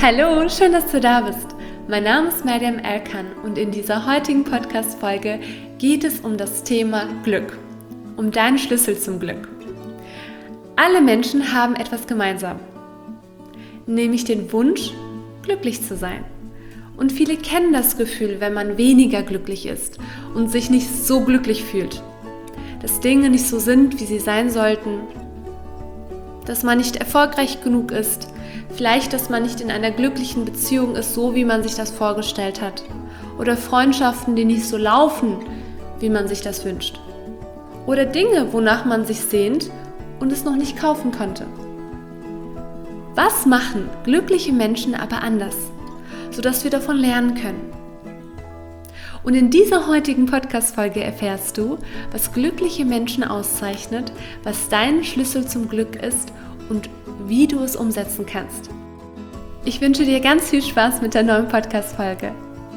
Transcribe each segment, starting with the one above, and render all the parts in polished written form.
Hallo, schön, dass du da bist. Mein Name ist Meriem Erkan und in dieser heutigen Podcast-Folge geht es um das Thema Glück, um deinen Schlüssel zum Glück. Alle Menschen haben etwas gemeinsam, nämlich den Wunsch, glücklich zu sein. Und viele kennen das Gefühl, wenn man weniger glücklich ist und sich nicht so glücklich fühlt, dass Dinge nicht so sind, wie sie sein sollten, dass man nicht erfolgreich genug ist, vielleicht, dass man nicht in einer glücklichen Beziehung ist, so wie man sich das vorgestellt hat. Oder Freundschaften, die nicht so laufen, wie man sich das wünscht. Oder Dinge, wonach man sich sehnt und es noch nicht kaufen konnte. Was machen glückliche Menschen aber anders, sodass wir davon lernen können? Und in dieser heutigen Podcast-Folge erfährst du, was glückliche Menschen auszeichnet, was dein Schlüssel zum Glück ist und wie du es umsetzen kannst. Ich wünsche dir ganz viel Spaß mit der neuen Podcast-Folge.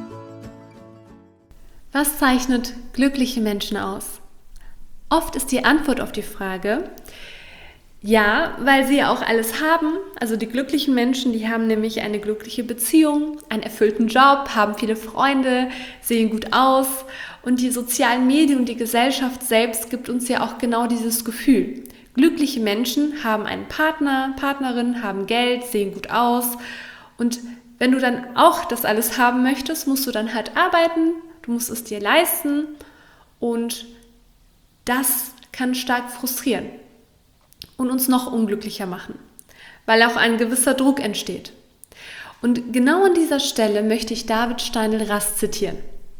Was zeichnet glückliche Menschen aus? Oft ist die Antwort auf die Frage, ja, weil sie ja auch alles haben. Also die glücklichen Menschen, die haben nämlich eine glückliche Beziehung, einen erfüllten Job, haben viele Freunde, sehen gut aus. Und die sozialen Medien und die Gesellschaft selbst gibt uns ja auch genau dieses Gefühl. Glückliche Menschen haben einen Partner, Partnerin, haben Geld, sehen gut aus. Und wenn du dann auch das alles haben möchtest, musst du dann halt arbeiten, du musst es dir leisten. Und das kann stark frustrieren und uns noch unglücklicher machen, weil auch ein gewisser Druck entsteht. Und genau an dieser Stelle möchte ich David Steindl-Rast zitieren.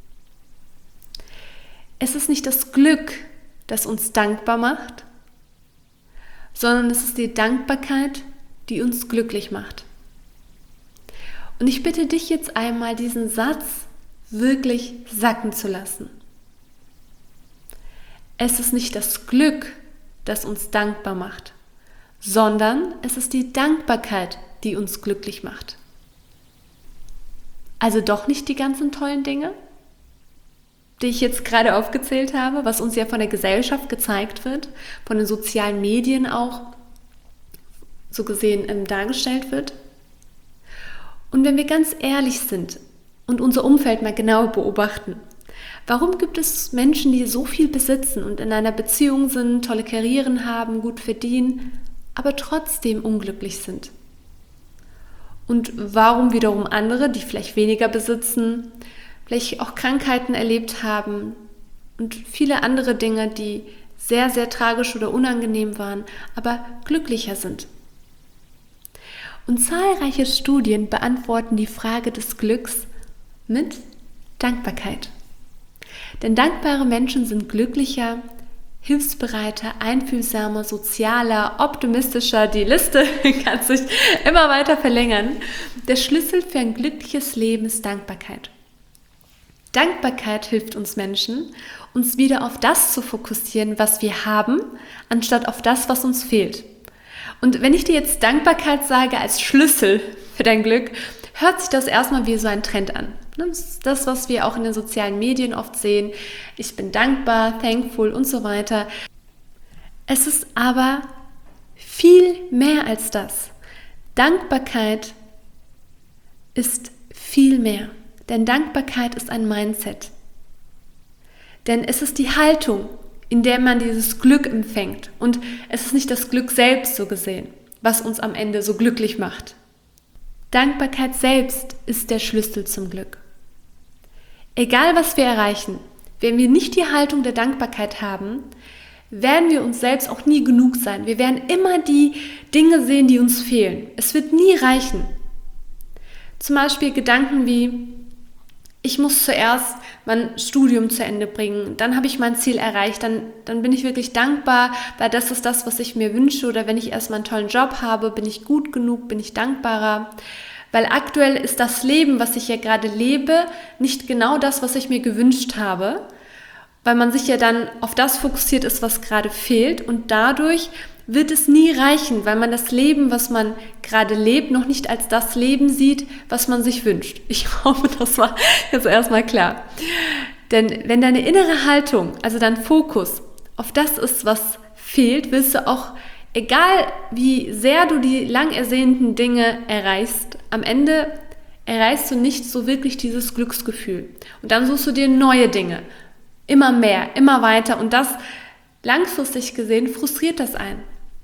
Es ist nicht das Glück, das uns dankbar macht, sondern es ist die Dankbarkeit, die uns glücklich macht. Und ich bitte dich jetzt einmal, diesen Satz wirklich sacken zu lassen. Es ist nicht das Glück, das uns dankbar macht, sondern es ist die Dankbarkeit, die uns glücklich macht. Also doch nicht die ganzen tollen Dinge, die ich jetzt gerade aufgezählt habe, was uns ja von der Gesellschaft gezeigt wird, von den sozialen Medien auch so gesehen dargestellt wird. Und wenn wir ganz ehrlich sind und unser Umfeld mal genau beobachten, warum gibt es Menschen, die so viel besitzen und in einer Beziehung sind, tolle Karrieren haben, gut verdienen, aber trotzdem unglücklich sind? Und warum wiederum andere, die vielleicht weniger besitzen, vielleicht auch Krankheiten erlebt haben und viele andere Dinge, die sehr, sehr tragisch oder unangenehm waren, aber glücklicher sind? Und zahlreiche Studien beantworten die Frage des Glücks mit Dankbarkeit. Denn dankbare Menschen sind glücklicher, hilfsbereiter, einfühlsamer, sozialer, optimistischer. Die Liste kann sich immer weiter verlängern. Der Schlüssel für ein glückliches Leben ist Dankbarkeit. Dankbarkeit hilft uns Menschen, uns wieder auf das zu fokussieren, was wir haben, anstatt auf das, was uns fehlt. Und wenn ich dir jetzt Dankbarkeit sage als Schlüssel für dein Glück, hört sich das erstmal wie so ein Trend an. Das ist das, was wir auch in den sozialen Medien oft sehen. Ich bin dankbar, thankful und so weiter. Es ist aber viel mehr als das. Dankbarkeit ist viel mehr. Denn Dankbarkeit ist ein Mindset. Denn es ist die Haltung, in der man dieses Glück empfängt. Und es ist nicht das Glück selbst so gesehen, was uns am Ende so glücklich macht. Dankbarkeit selbst ist der Schlüssel zum Glück. Egal was wir erreichen, wenn wir nicht die Haltung der Dankbarkeit haben, werden wir uns selbst auch nie genug sein. Wir werden immer die Dinge sehen, die uns fehlen. Es wird nie reichen. Zum Beispiel Gedanken wie, ich muss zuerst mein Studium zu Ende bringen, dann habe ich mein Ziel erreicht, dann bin ich wirklich dankbar, weil das ist das, was ich mir wünsche. Oder wenn ich erstmal einen tollen Job habe, bin ich gut genug, bin ich dankbarer. Weil aktuell ist das Leben, was ich ja gerade lebe, nicht genau das, was ich mir gewünscht habe, weil man sich ja dann auf das fokussiert ist, was gerade fehlt, und dadurch wird es nie reichen, weil man das Leben, was man gerade lebt, noch nicht als das Leben sieht, was man sich wünscht. Ich hoffe, das war jetzt erstmal klar. Denn wenn deine innere Haltung, also dein Fokus auf das ist, was fehlt, wirst du auch, egal wie sehr du die lang ersehnten Dinge erreichst, am Ende erreichst du nicht so wirklich dieses Glücksgefühl. Und dann suchst du dir neue Dinge. Immer mehr, immer weiter. Und das langfristig gesehen frustriert das einen.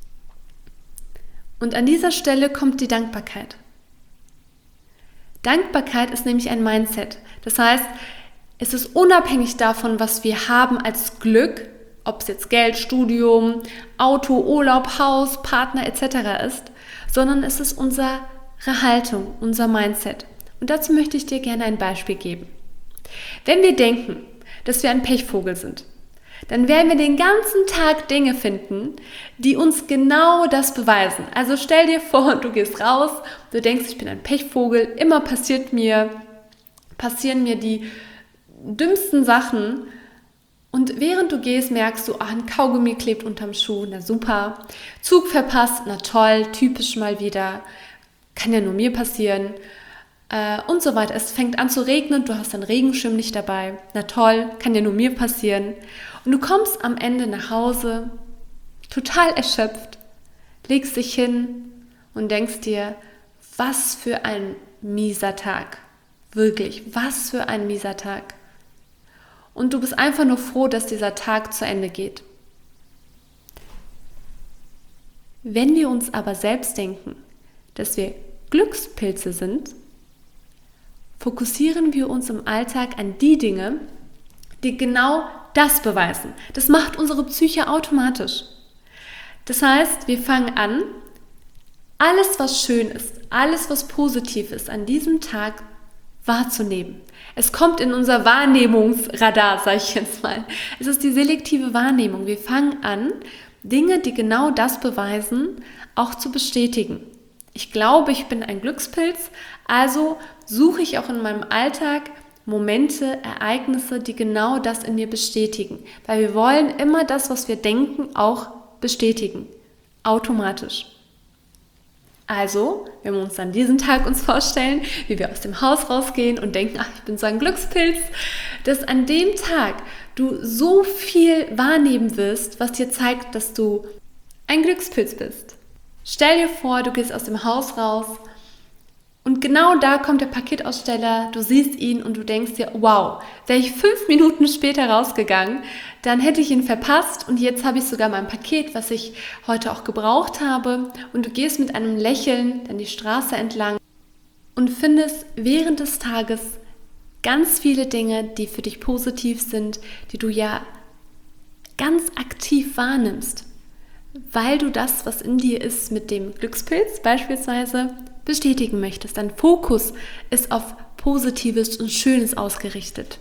Und an dieser Stelle kommt die Dankbarkeit. Dankbarkeit ist nämlich ein Mindset. Das heißt, es ist unabhängig davon, was wir haben als Glück, ob es jetzt Geld, Studium, Auto, Urlaub, Haus, Partner etc. ist, sondern es ist unsere Haltung, unser Mindset. Und dazu möchte ich dir gerne ein Beispiel geben. Wenn wir denken, dass wir ein Pechvogel sind, dann werden wir den ganzen Tag Dinge finden, die uns genau das beweisen. Also stell dir vor, du gehst raus, du denkst, ich bin ein Pechvogel, immer passieren mir die dümmsten Sachen und während du gehst, merkst du, ein Kaugummi klebt unterm Schuh, na super, Zug verpasst, na toll, typisch mal wieder, kann ja nur mir passieren und so weiter. Es fängt an zu regnen, du hast deinen Regenschirm nicht dabei, na toll, kann ja nur mir passieren. Und du kommst am Ende nach Hause, total erschöpft, legst dich hin und denkst dir, was für ein mieser Tag. Wirklich, was für ein mieser Tag. Und du bist einfach nur froh, dass dieser Tag zu Ende geht. Wenn wir uns aber selbst denken, dass wir Glückspilze sind, fokussieren wir uns im Alltag an die Dinge, die genau das beweisen. Das macht unsere Psyche automatisch. Das heißt, wir fangen an, alles, was schön ist, alles, was positiv ist, an diesem Tag wahrzunehmen. Es kommt in unser Wahrnehmungsradar, sage ich jetzt mal. Es ist die selektive Wahrnehmung. Wir fangen an, Dinge, die genau das beweisen, auch zu bestätigen. Ich glaube, ich bin ein Glückspilz, also suche ich auch in meinem Alltag Momente, Ereignisse, die genau das in mir bestätigen. Weil wir wollen immer das, was wir denken, auch bestätigen. Automatisch. Also, wenn wir uns dann diesen Tag uns vorstellen, wie wir aus dem Haus rausgehen und denken, ach, ich bin so ein Glückspilz, dass an dem Tag du so viel wahrnehmen wirst, was dir zeigt, dass du ein Glückspilz bist. Stell dir vor, du gehst aus dem Haus raus und genau da kommt der Paketaussteller, du siehst ihn und du denkst dir, wow, wäre ich 5 Minuten später rausgegangen, dann hätte ich ihn verpasst und jetzt habe ich sogar mein Paket, was ich heute auch gebraucht habe, und du gehst mit einem Lächeln dann die Straße entlang und findest während des Tages ganz viele Dinge, die für dich positiv sind, die du ja ganz aktiv wahrnimmst, weil du das, was in dir ist, mit dem Glückspilz beispielsweise bestätigen möchtest. Dein Fokus ist auf Positives und Schönes ausgerichtet.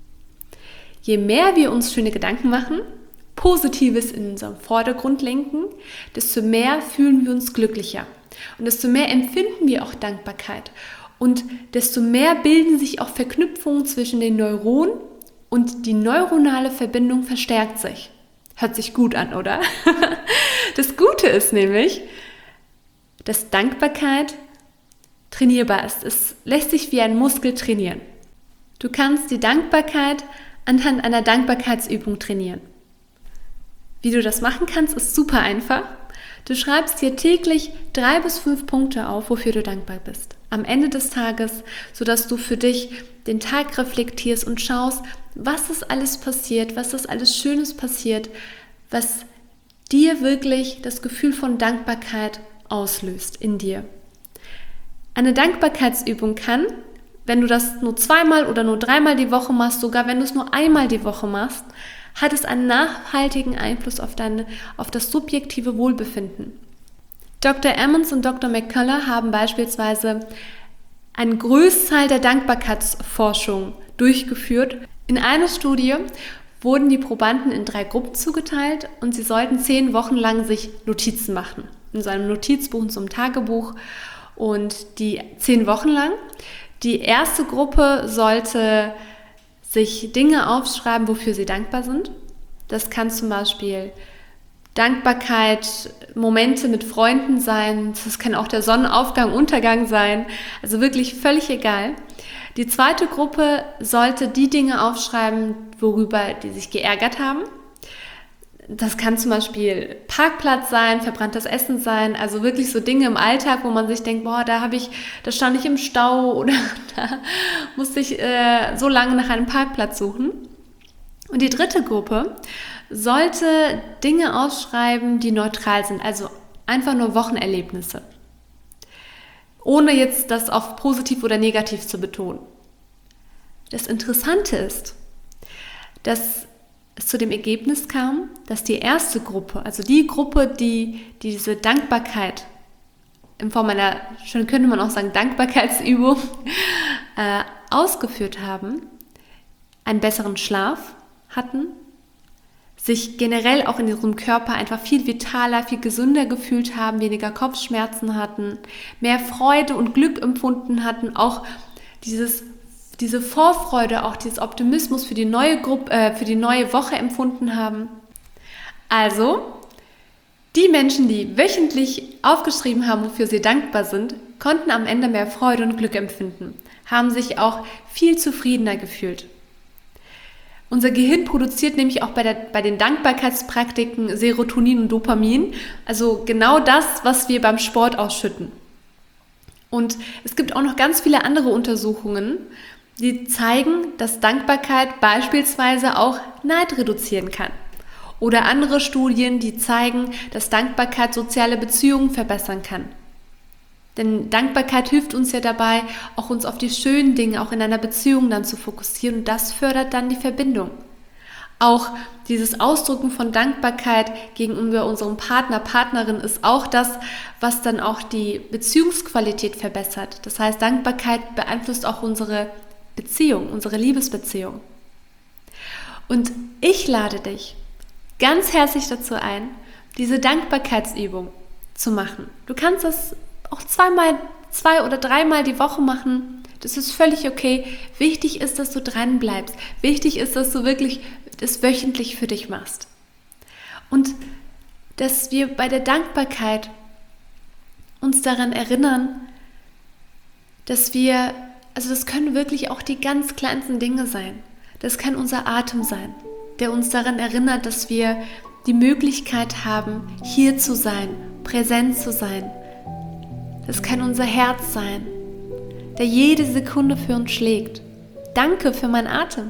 Je mehr wir uns schöne Gedanken machen, Positives in unserem Vordergrund lenken, desto mehr fühlen wir uns glücklicher. Und desto mehr empfinden wir auch Dankbarkeit. Und desto mehr bilden sich auch Verknüpfungen zwischen den Neuronen und die neuronale Verbindung verstärkt sich. Hört sich gut an, oder? Das Gute ist nämlich, dass Dankbarkeit trainierbar ist. Es lässt sich wie ein Muskel trainieren. Du kannst die Dankbarkeit anhand einer Dankbarkeitsübung trainieren. Wie du das machen kannst, ist super einfach. Du schreibst dir täglich 3 bis 5 Punkte auf, wofür du dankbar bist. Am Ende des Tages, sodass du für dich den Tag reflektierst und schaust, was ist alles passiert, was ist alles Schönes passiert, was dir wirklich das Gefühl von Dankbarkeit auslöst in dir. Eine Dankbarkeitsübung kann, wenn du das nur 2-mal oder nur 3-mal die Woche machst, sogar wenn du es nur 1-mal die Woche machst, hat es einen nachhaltigen Einfluss auf das subjektive Wohlbefinden. Dr. Emmons und Dr. McCullough haben beispielsweise einen Großteil der Dankbarkeitsforschung durchgeführt. In einer Studie wurden die Probanden in 3 Gruppen zugeteilt und sie sollten 10 Wochen lang sich Notizen machen. In so einem Notizbuch, in so einem Tagebuch. Und die 10 Wochen lang. Die erste Gruppe sollte sich Dinge aufschreiben, wofür sie dankbar sind. Das kann zum Beispiel Dankbarkeit, Momente mit Freunden sein. Das kann auch der Sonnenaufgang, Untergang sein. Also wirklich völlig egal. Die zweite Gruppe sollte die Dinge aufschreiben, worüber die sich geärgert haben. Das kann zum Beispiel Parkplatz sein, verbranntes Essen sein, also wirklich so Dinge im Alltag, wo man sich denkt, boah, da stand ich im Stau oder da musste ich so lange nach einem Parkplatz suchen. Und die dritte Gruppe sollte Dinge aufschreiben, die neutral sind, also einfach nur Wochenerlebnisse, ohne jetzt das auf positiv oder negativ zu betonen. Das Interessante ist, dass es zu dem Ergebnis kam, dass die erste Gruppe, also die Gruppe, die diese Dankbarkeit in Form einer, schon könnte man auch sagen, Dankbarkeitsübung ausgeführt haben, einen besseren Schlaf hatten, sich generell auch in ihrem Körper einfach viel vitaler, viel gesünder gefühlt haben, weniger Kopfschmerzen hatten, mehr Freude und Glück empfunden hatten, auch diese Vorfreude, auch dieses Optimismus für die neue Gruppe, für die neue Woche empfunden haben. Also, die Menschen, die wöchentlich aufgeschrieben haben, wofür sie dankbar sind, konnten am Ende mehr Freude und Glück empfinden, haben sich auch viel zufriedener gefühlt. Unser Gehirn produziert nämlich auch bei den Dankbarkeitspraktiken Serotonin und Dopamin, also genau das, was wir beim Sport ausschütten. Und es gibt auch noch ganz viele andere Untersuchungen, die zeigen, dass Dankbarkeit beispielsweise auch Neid reduzieren kann. Oder andere Studien, die zeigen, dass Dankbarkeit soziale Beziehungen verbessern kann. Denn Dankbarkeit hilft uns ja dabei, auch uns auf die schönen Dinge auch in einer Beziehung dann zu fokussieren und das fördert dann die Verbindung. Auch dieses Ausdrücken von Dankbarkeit gegenüber unserem Partner, Partnerin ist auch das, was dann auch die Beziehungsqualität verbessert. Das heißt, Dankbarkeit beeinflusst auch unsere Beziehung, unsere Liebesbeziehung. Und ich lade dich ganz herzlich dazu ein, diese Dankbarkeitsübung zu machen. Du kannst das auch 2 oder 3-mal die Woche machen. Das ist völlig okay. Wichtig ist, dass du dran bleibst. Wichtig ist, dass du wirklich das wöchentlich für dich machst. Und dass wir bei der Dankbarkeit uns daran erinnern, dass wir, also das können wirklich auch die ganz kleinsten Dinge sein. Das kann unser Atem sein, der uns daran erinnert, dass wir die Möglichkeit haben, hier zu sein, präsent zu sein. Das kann unser Herz sein, der jede Sekunde für uns schlägt. Danke für meinen Atem.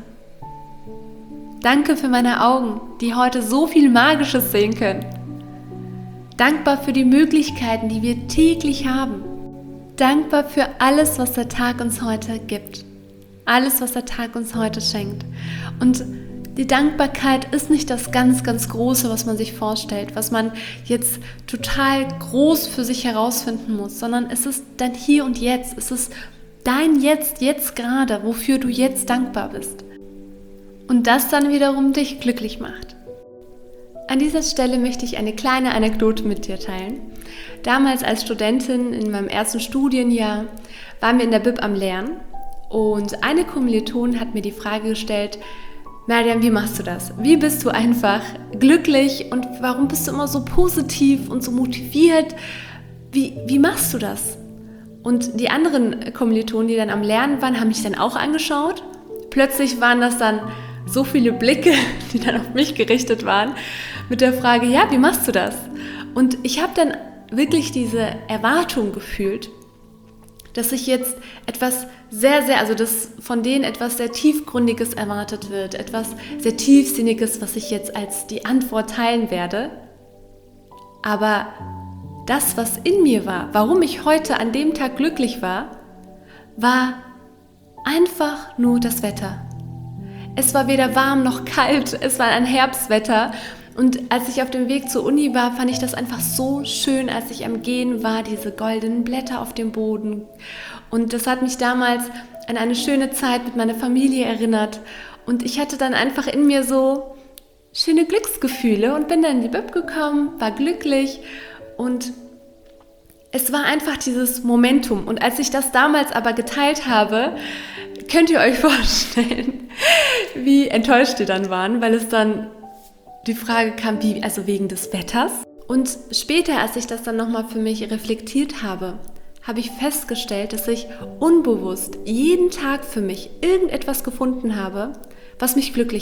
Danke für meine Augen, die heute so viel Magisches sehen können. Dankbar für die Möglichkeiten, die wir täglich haben. Dankbar für alles, was der Tag uns heute gibt. Alles, was der Tag uns heute schenkt. Und die Dankbarkeit ist nicht das ganz, ganz Große, was man sich vorstellt, was man jetzt total groß für sich herausfinden muss, sondern es ist dein Hier und Jetzt. Es ist dein jetzt gerade, wofür du jetzt dankbar bist. Und das dann wiederum dich glücklich macht. An dieser Stelle möchte ich eine kleine Anekdote mit dir teilen. Damals als Studentin in meinem ersten Studienjahr waren wir in der Bib am Lernen und eine Kommilitonin hat mir die Frage gestellt: Mariam, wie machst du das? Wie bist du einfach glücklich und warum bist du immer so positiv und so motiviert? Wie machst du das? Und die anderen Kommilitonen, die dann am Lernen waren, haben mich dann auch angeschaut. Plötzlich waren das dann so viele Blicke, die dann auf mich gerichtet waren, mit der Frage, ja, wie machst du das? Und ich habe dann wirklich diese Erwartung gefühlt, dass ich jetzt etwas dass von denen etwas sehr Tiefgründiges erwartet wird, etwas sehr Tiefsinniges, was ich jetzt als die Antwort teilen werde. Aber das, was in mir war, warum ich heute an dem Tag glücklich war einfach nur das Wetter. Es war weder warm noch kalt, es war ein Herbstwetter. Und als ich auf dem Weg zur Uni war, fand ich das einfach so schön, als ich am Gehen war, diese goldenen Blätter auf dem Boden. Und das hat mich damals an eine schöne Zeit mit meiner Familie erinnert. Und ich hatte dann einfach in mir so schöne Glücksgefühle und bin dann in die Bib gekommen, war glücklich und es war einfach dieses Momentum. Und als ich das damals aber geteilt habe, könnt ihr euch vorstellen, wie enttäuscht die dann waren, weil es dann die Frage kam, also wegen des Wetters. Und später, als ich das dann nochmal für mich reflektiert habe, habe ich festgestellt, dass ich unbewusst jeden Tag für mich irgendetwas gefunden habe, was mich glücklich macht.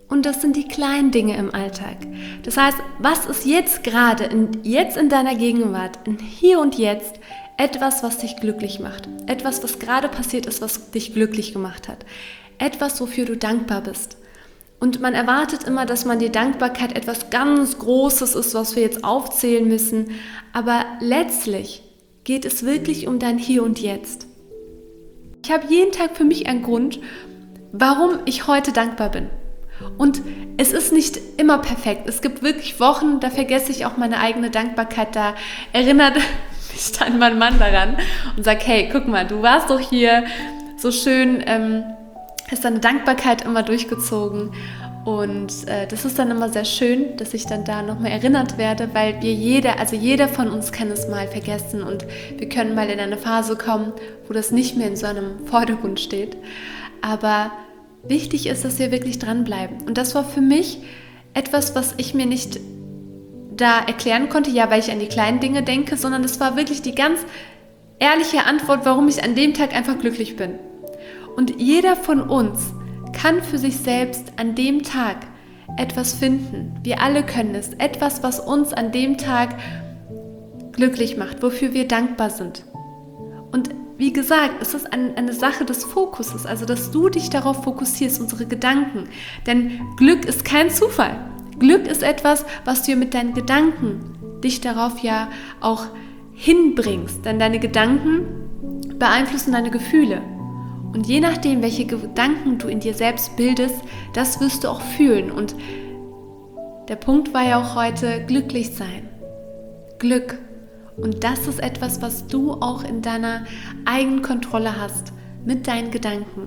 Und das sind die kleinen Dinge im Alltag. Das heißt, was ist jetzt gerade, jetzt in deiner Gegenwart, in hier und jetzt, etwas, was dich glücklich macht? Etwas, was gerade passiert ist, was dich glücklich gemacht hat. Etwas, wofür du dankbar bist. Und man erwartet immer, dass man die Dankbarkeit etwas ganz Großes ist, was wir jetzt aufzählen müssen. Aber letztlich geht es wirklich um dein Hier und Jetzt. Ich habe jeden Tag für mich einen Grund, warum ich heute dankbar bin. Und es ist nicht immer perfekt. Es gibt wirklich Wochen, da vergesse ich auch meine eigene Dankbarkeit. Da erinnert mich dann mein Mann daran und sagt, hey, guck mal, du warst doch hier so schön, ist deine Dankbarkeit immer durchgezogen. Und das ist dann immer sehr schön, dass ich dann da nochmal erinnert werde, weil jeder von uns kann es mal vergessen und wir können mal in eine Phase kommen, wo das nicht mehr in so einem Vordergrund steht. Aber wichtig ist, dass wir wirklich dranbleiben. Und das war für mich etwas, was ich mir nicht da erklären konnte, ja, weil ich an die kleinen Dinge denke, sondern das war wirklich die ganz ehrliche Antwort, warum ich an dem Tag einfach glücklich bin. Und jeder von uns kann für sich selbst an dem Tag etwas finden. Wir alle können es. Etwas, was uns an dem Tag glücklich macht, wofür wir dankbar sind. Und wie gesagt, es ist eine Sache des Fokuses, also dass du dich darauf fokussierst, unsere Gedanken. Denn Glück ist kein Zufall. Glück ist etwas, was du mit deinen Gedanken dich darauf ja auch hinbringst. Denn deine Gedanken beeinflussen deine Gefühle. Und je nachdem, welche Gedanken du in dir selbst bildest, das wirst du auch fühlen. Und der Punkt war ja auch heute, glücklich sein. Glück. Und das ist etwas, was du auch in deiner eigenen Kontrolle hast, mit deinen Gedanken.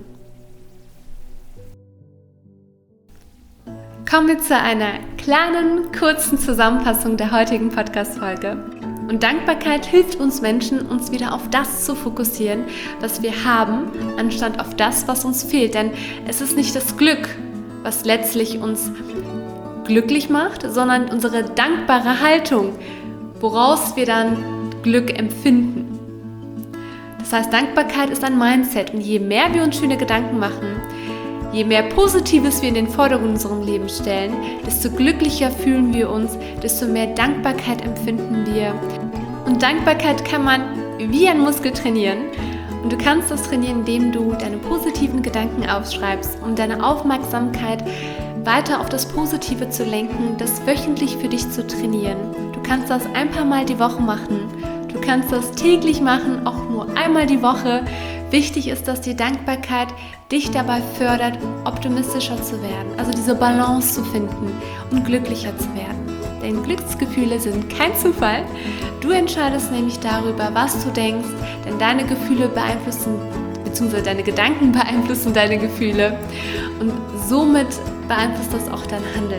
Kommen wir zu einer kleinen, kurzen Zusammenfassung der heutigen Podcast-Folge. Und Dankbarkeit hilft uns Menschen, uns wieder auf das zu fokussieren, was wir haben, anstatt auf das, was uns fehlt. Denn es ist nicht das Glück, was letztlich uns glücklich macht, sondern unsere dankbare Haltung, woraus wir dann Glück empfinden. Das heißt, Dankbarkeit ist ein Mindset und je mehr wir uns schöne Gedanken machen, je mehr Positives wir in den Vordergrund unserem Leben stellen, desto glücklicher fühlen wir uns, desto mehr Dankbarkeit empfinden wir. Und Dankbarkeit kann man wie ein Muskel trainieren. Und du kannst das trainieren, indem du deine positiven Gedanken aufschreibst, um deine Aufmerksamkeit weiter auf das Positive zu lenken, das wöchentlich für dich zu trainieren. Du kannst das ein paar Mal die Woche machen. Du kannst das täglich machen, auch nur einmal die Woche. Wichtig ist, dass die Dankbarkeit dich dabei fördert, optimistischer zu werden, also diese Balance zu finden und glücklicher zu werden. Denn Glücksgefühle sind kein Zufall. Du entscheidest nämlich darüber, was du denkst, denn deine Gefühle beeinflussen, beziehungsweise deine Gedanken beeinflussen deine Gefühle und somit beeinflusst das auch dein Handeln.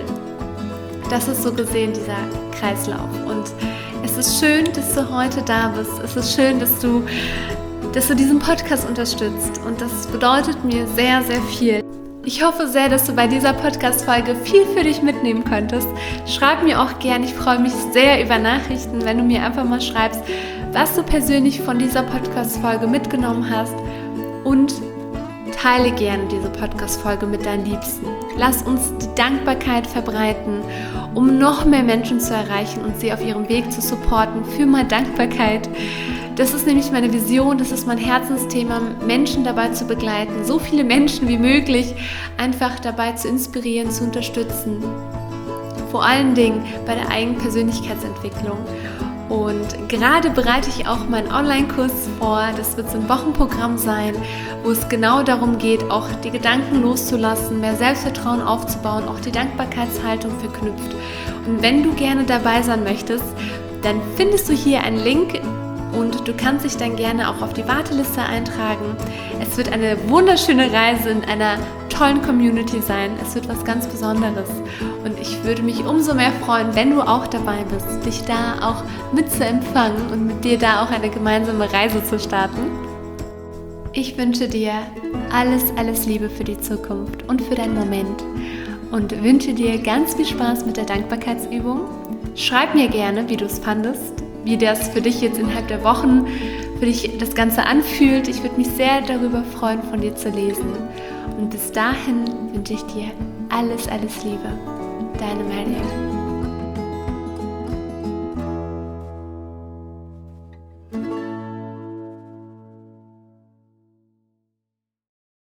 Das ist so gesehen dieser Kreislauf. Und es ist schön, dass du heute da bist. Es ist schön, dass du diesen Podcast unterstützt. Und das bedeutet mir sehr, sehr viel. Ich hoffe sehr, dass du bei dieser Podcast-Folge viel für dich mitnehmen konntest. Schreib mir auch gern. Ich freue mich sehr über Nachrichten, wenn du mir einfach mal schreibst, was du persönlich von dieser Podcast-Folge mitgenommen hast. Und teile gerne diese Podcast-Folge mit deinen Liebsten. Lass uns die Dankbarkeit verbreiten, um noch mehr Menschen zu erreichen und sie auf ihrem Weg zu supporten für mehr Dankbarkeit. Das ist nämlich meine Vision, das ist mein Herzensthema, Menschen dabei zu begleiten, so viele Menschen wie möglich einfach dabei zu inspirieren, zu unterstützen. Vor allen Dingen bei der eigenen Persönlichkeitsentwicklung. Und gerade bereite ich auch meinen Online-Kurs vor. Das wird so ein Wochenprogramm sein, wo es genau darum geht, auch die Gedanken loszulassen, mehr Selbstvertrauen aufzubauen, auch die Dankbarkeitshaltung verknüpft. Und wenn du gerne dabei sein möchtest, dann findest du hier einen Link und du kannst dich dann gerne auch auf die Warteliste eintragen. Es wird eine wunderschöne Reise in einer tollen Community sein. Es wird was ganz Besonderes. Und ich würde mich umso mehr freuen, wenn du auch dabei bist, dich da auch mit zu empfangen und mit dir da auch eine gemeinsame Reise zu starten. Ich wünsche dir alles, alles Liebe für die Zukunft und für deinen Moment und wünsche dir ganz viel Spaß mit der Dankbarkeitsübung. Schreib mir gerne, wie du es fandest, wie das für dich jetzt innerhalb der Wochen für dich das Ganze anfühlt. Ich würde mich sehr darüber freuen, von dir zu lesen. Und bis dahin wünsche ich dir alles, alles Liebe. Deine Mariam.